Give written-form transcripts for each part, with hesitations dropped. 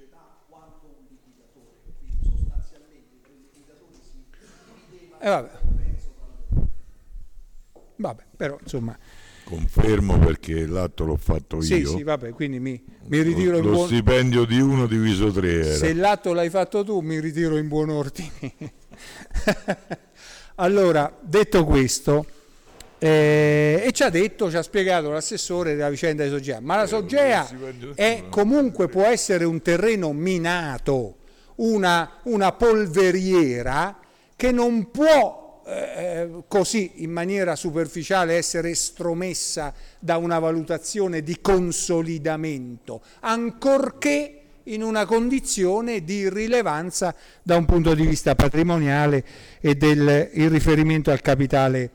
società quanto un liquidatore, quindi sostanzialmente per il liquidatore si divideva il compenso tra le. Vabbè, però insomma. Confermo perché l'atto l'ho fatto Sì, io. sì, vabbè, quindi mi ritiro in Lo buon... stipendio di 1 diviso 3 era. Se l'atto l'hai fatto tu, mi ritiro in buon ordine. Allora, detto questo, e ci ha spiegato l'assessore della vicenda di Sogea, ma la Sogea comunque può essere un terreno minato, una polveriera che non può così in maniera superficiale essere estromessa da una valutazione di consolidamento, ancorché in una condizione di rilevanza da un punto di vista patrimoniale e il riferimento al capitale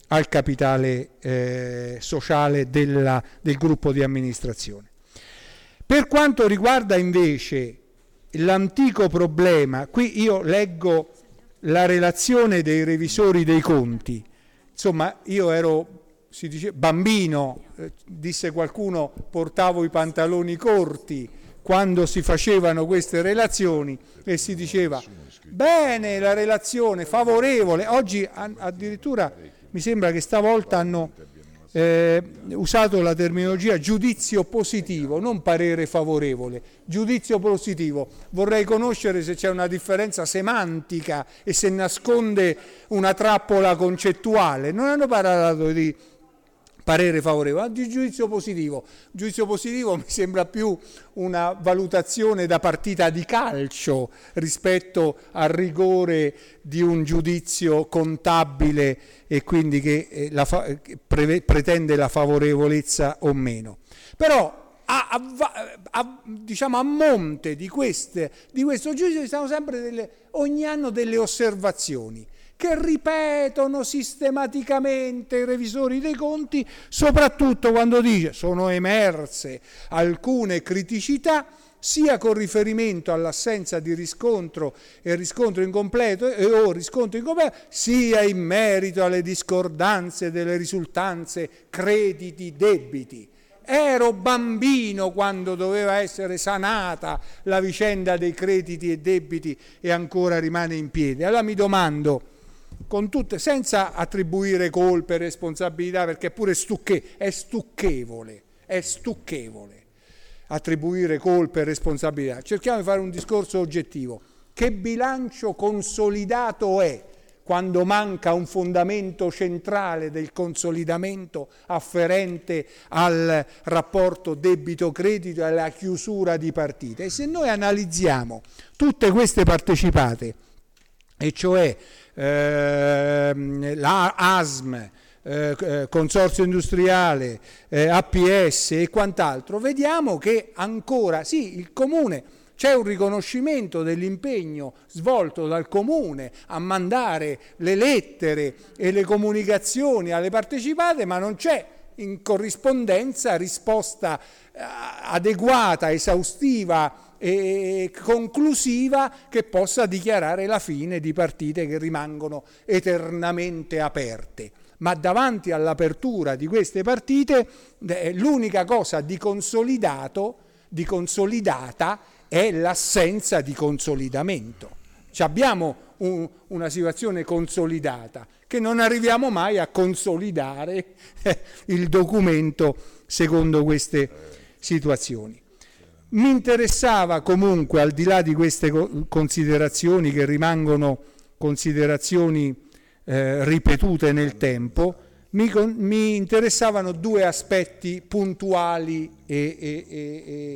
sociale del gruppo di amministrazione. Per quanto riguarda invece l'antico problema, qui io leggo la relazione dei revisori dei conti. Insomma, io ero, si dice, bambino, disse qualcuno, portavo i pantaloni corti quando si facevano queste relazioni e si diceva bene, la relazione favorevole. Oggi addirittura mi sembra che stavolta hanno usato la terminologia giudizio positivo, non parere favorevole, giudizio positivo. Vorrei conoscere se c'è una differenza semantica e se nasconde una trappola concettuale. Non hanno parlato di parere favorevole, ma di giudizio positivo. Giudizio positivo mi sembra più una valutazione da partita di calcio rispetto al rigore di un giudizio contabile e quindi che pretende la favorevolezza o meno. Però diciamo a monte di questo giudizio ci sono sempre ogni anno delle osservazioni che ripetono sistematicamente i revisori dei conti, soprattutto quando dice sono emerse alcune criticità sia con riferimento all'assenza di riscontro e riscontro incompleto o riscontro incompleto, sia in merito alle discordanze delle risultanze crediti debiti. Ero bambino quando doveva essere sanata la vicenda dei crediti e debiti e ancora rimane in piedi. Allora mi domando, senza attribuire colpe e responsabilità, perché pure è stucchevole attribuire colpe e responsabilità, cerchiamo di fare un discorso oggettivo. Che bilancio consolidato è quando manca un fondamento centrale del consolidamento afferente al rapporto debito-credito e alla chiusura di partite? E se noi analizziamo tutte queste partecipate, e cioè la ASM, Consorzio Industriale, APS e quant'altro, vediamo che ancora sì, il Comune, c'è un riconoscimento dell'impegno svolto dal Comune a mandare le lettere e le comunicazioni alle partecipate, ma non c'è in corrispondenza risposta adeguata, esaustiva e conclusiva che possa dichiarare la fine di partite che rimangono eternamente aperte. Ma davanti all'apertura di queste partite l'unica cosa di consolidata è l'assenza di consolidamento. Abbiamo una situazione consolidata che non arriviamo mai a consolidare il documento secondo queste situazioni. Mi interessava comunque, al di là di queste considerazioni che rimangono considerazioni ripetute nel tempo, mi interessavano due aspetti puntuali e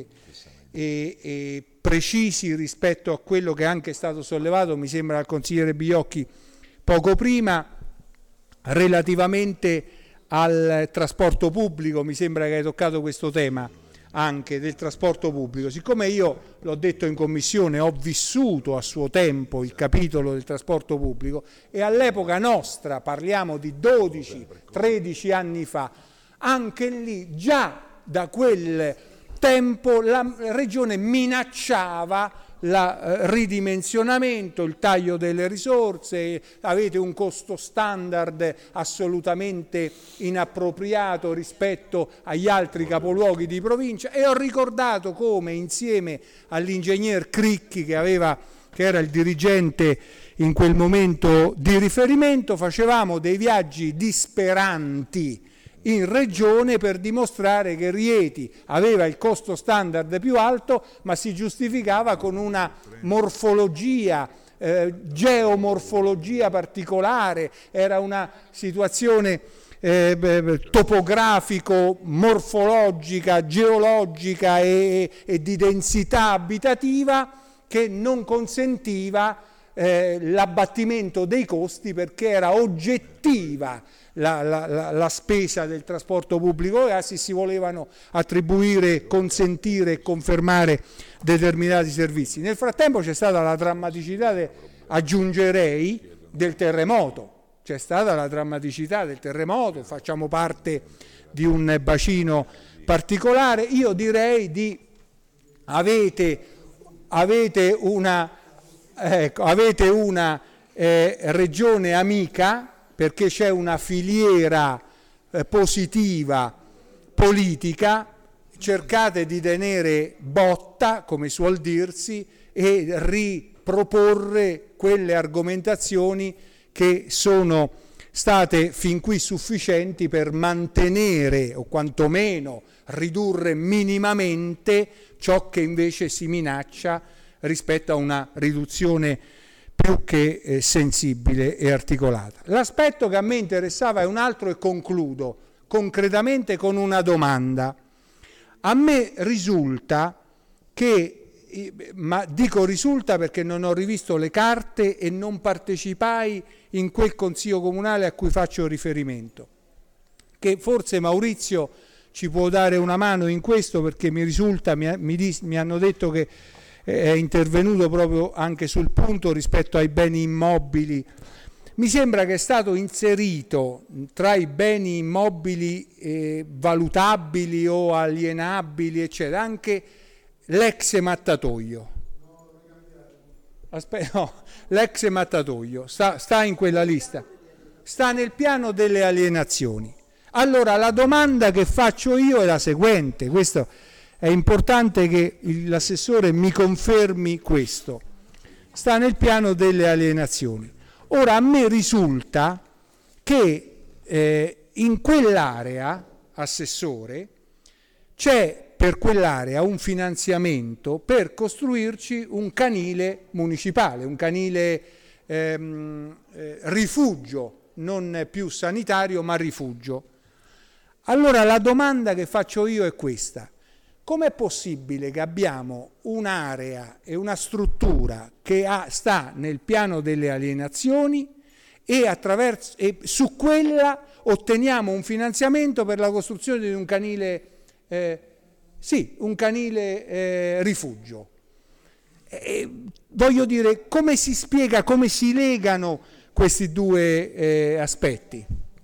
precisi rispetto a quello che è anche stato sollevato, mi sembra, dal consigliere Biocchi poco prima, relativamente al trasporto pubblico. Mi sembra che hai toccato questo tema anche del trasporto pubblico. Siccome io, l'ho detto in commissione, ho vissuto a suo tempo il capitolo del trasporto pubblico e all'epoca nostra, parliamo di 12-13 anni fa, anche lì già da quel tempo la Regione minacciava ridimensionamento, il taglio delle risorse, avete un costo standard assolutamente inappropriato rispetto agli altri capoluoghi di provincia, e ho ricordato come insieme all'ingegner Cricchi, che era il dirigente in quel momento di riferimento, facevamo dei viaggi disperanti in regione per dimostrare che Rieti aveva il costo standard più alto, ma si giustificava con una morfologia, geomorfologia particolare, era una situazione topografico-morfologica, geologica e di densità abitativa che non consentiva l'abbattimento dei costi, perché era oggettiva la spesa del trasporto pubblico e si volevano attribuire, consentire e confermare determinati servizi. Nel frattempo c'è stata la drammaticità, aggiungerei, del terremoto. C'è stata la drammaticità del terremoto, facciamo parte di un bacino particolare. Io direi avete una regione amica, perché c'è una filiera positiva politica, cercate di tenere botta, come suol dirsi, e riproporre quelle argomentazioni che sono state fin qui sufficienti per mantenere o quantomeno ridurre minimamente ciò che invece si minaccia rispetto a una riduzione più che sensibile e articolata. L'aspetto che a me interessava è un altro, e concludo concretamente con una domanda. A me risulta ma dico risulta perché non ho rivisto le carte e non partecipai in quel consiglio comunale a cui faccio riferimento, che forse Maurizio ci può dare una mano in questo, perché mi risulta, mi hanno detto che è intervenuto proprio anche sul punto rispetto ai beni immobili. Mi sembra che è stato inserito tra i beni immobili valutabili o alienabili, eccetera, anche l'ex mattatoio. L'ex mattatoio sta in quella lista, sta nel piano delle alienazioni. Allora la domanda che faccio io è la seguente, questo è importante che l'assessore mi confermi questo. Sta nel piano delle alienazioni. Ora a me risulta che in quell'area, assessore, c'è per quell'area un finanziamento per costruirci un canile municipale, un canile rifugio, non più sanitario ma rifugio. Allora la domanda che faccio io è questa: com'è possibile che abbiamo un'area e una struttura che sta nel piano delle alienazioni e su quella otteniamo un finanziamento per la costruzione di un canile, rifugio? Voglio dire, come si spiega, come si legano questi due aspetti?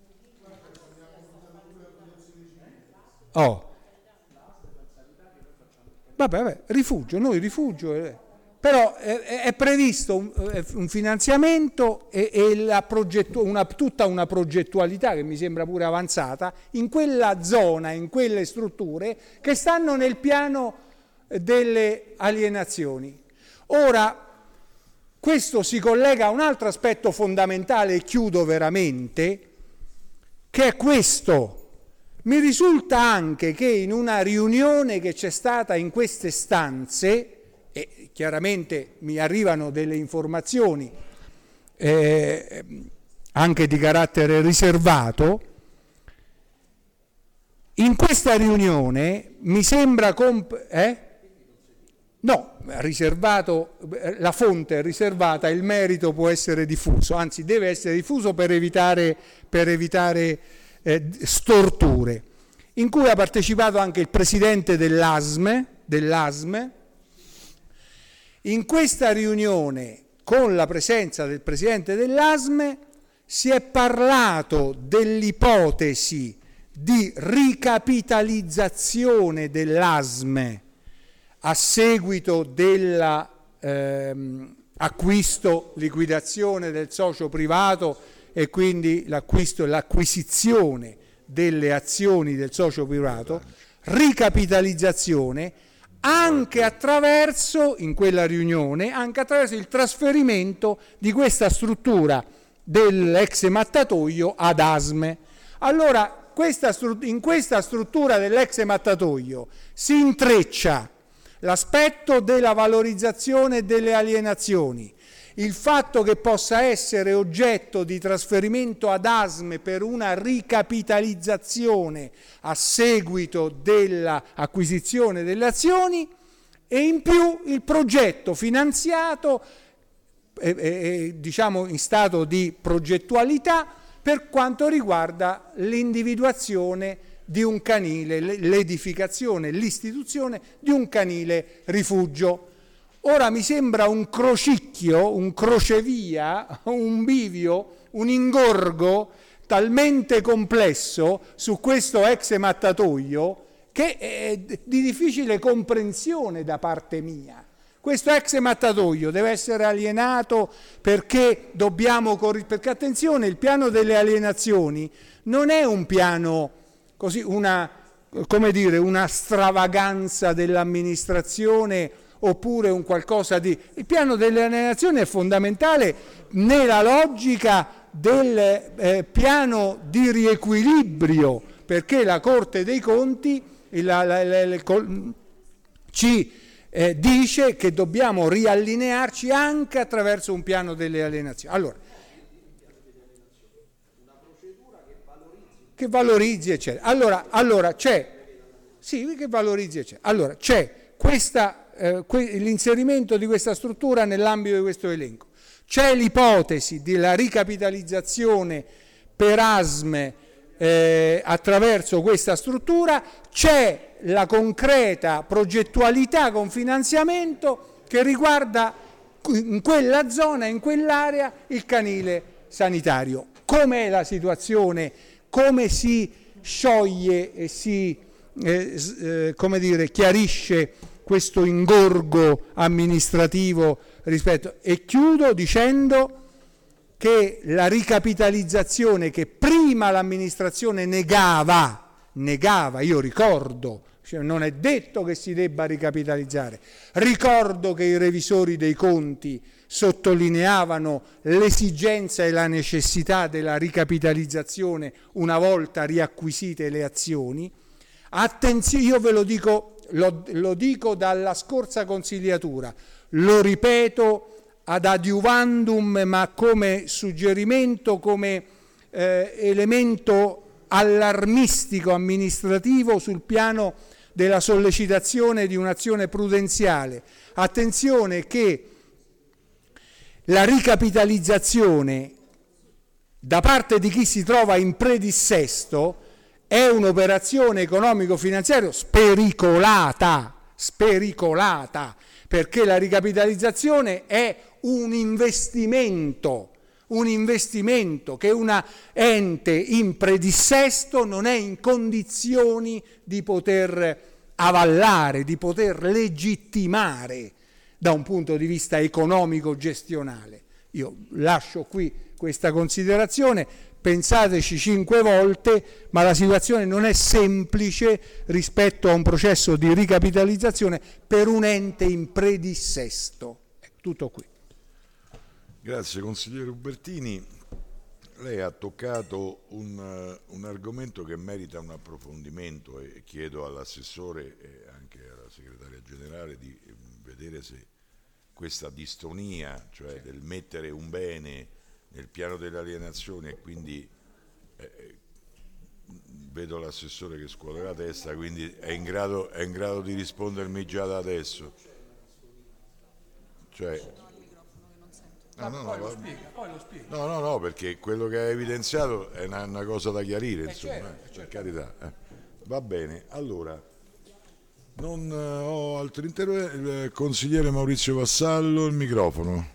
Vabbè, rifugio, però è previsto un finanziamento e tutta una progettualità che mi sembra pure avanzata in quella zona, in quelle strutture che stanno nel piano delle alienazioni. Ora, questo si collega a un altro aspetto fondamentale, e chiudo veramente, che è questo. Mi risulta anche che in una riunione che c'è stata in queste stanze, e chiaramente mi arrivano delle informazioni anche di carattere riservato, in questa riunione mi sembra riservato, la fonte è riservata, il merito può essere diffuso, anzi deve essere diffuso per evitare storture, in cui ha partecipato anche il presidente dell'ASM. In questa riunione, con la presenza del presidente dell'ASM, si è parlato dell'ipotesi di ricapitalizzazione dell'ASM a seguito della acquisto, liquidazione del socio privato e quindi l'acquisto e l'acquisizione delle azioni del socio privato, ricapitalizzazione anche attraverso, in quella riunione, anche attraverso il trasferimento di questa struttura dell'ex mattatoio ad ASME. Allora, in questa struttura dell'ex mattatoio si intreccia l'aspetto della valorizzazione delle alienazioni, il fatto che possa essere oggetto di trasferimento ad ASME per una ricapitalizzazione a seguito dell'acquisizione delle azioni e in più il progetto finanziato, diciamo in stato di progettualità, per quanto riguarda l'individuazione di un canile, l'edificazione, l'istituzione di un canile rifugio. Ora mi sembra un crocicchio, un crocevia, un bivio, un ingorgo talmente complesso su questo ex mattatoio che è di difficile comprensione da parte mia. Questo ex mattatoio deve essere alienato perché perché attenzione, il piano delle alienazioni non è un piano così, una stravaganza dell'amministrazione oppure un qualcosa di... Il piano delle alienazioni è fondamentale nella logica del piano di riequilibrio, perché la Corte dei Conti ci dice che dobbiamo riallinearci anche attraverso un piano delle alienazioni. Allora, che valorizzi, eccetera. Allora c'è... Sì, che valorizzi, eccetera. Allora, c'è l'inserimento di questa struttura nell'ambito di questo elenco. C'è l'ipotesi della ricapitalizzazione per ASME attraverso questa struttura, c'è la concreta progettualità con finanziamento che riguarda in quella zona, in quell'area, il canile sanitario. Com'è la situazione? Come si scioglie e si chiarisce questo ingorgo amministrativo rispetto? E chiudo dicendo che la ricapitalizzazione che prima l'amministrazione negava, io ricordo, cioè non è detto che si debba ricapitalizzare, ricordo che i revisori dei conti sottolineavano l'esigenza e la necessità della ricapitalizzazione una volta riacquisite le azioni. Attenzione, io ve lo dico, lo dico dalla scorsa consigliatura, lo ripeto ad adiuvandum, ma come suggerimento, come elemento allarmistico amministrativo sul piano della sollecitazione di un'azione prudenziale. Attenzione che la ricapitalizzazione da parte di chi si trova in predissesto è un'operazione economico-finanziaria spericolata, perché la ricapitalizzazione è un investimento che una ente in predissesto non è in condizioni di poter avallare, di poter legittimare da un punto di vista economico-gestionale. Io lascio qui questa considerazione, pensateci 5 volte, ma la situazione non è semplice rispetto a un processo di ricapitalizzazione per un ente in predissesto. Tutto qui. Grazie consigliere Ubertini. Lei ha toccato un argomento che merita un approfondimento e chiedo all'assessore e anche alla segretaria generale di vedere se questa distonia, cioè del mettere un bene nel piano delle alienazioni e quindi vedo l'assessore che scuote la testa, quindi è in grado di rispondermi già da adesso. Cioè, Poi lo spiega. No, perché quello che ha evidenziato è una cosa da chiarire, insomma, per carità. Va bene, allora, non ho altri interventi. Il consigliere Maurizio Vassallo, il microfono.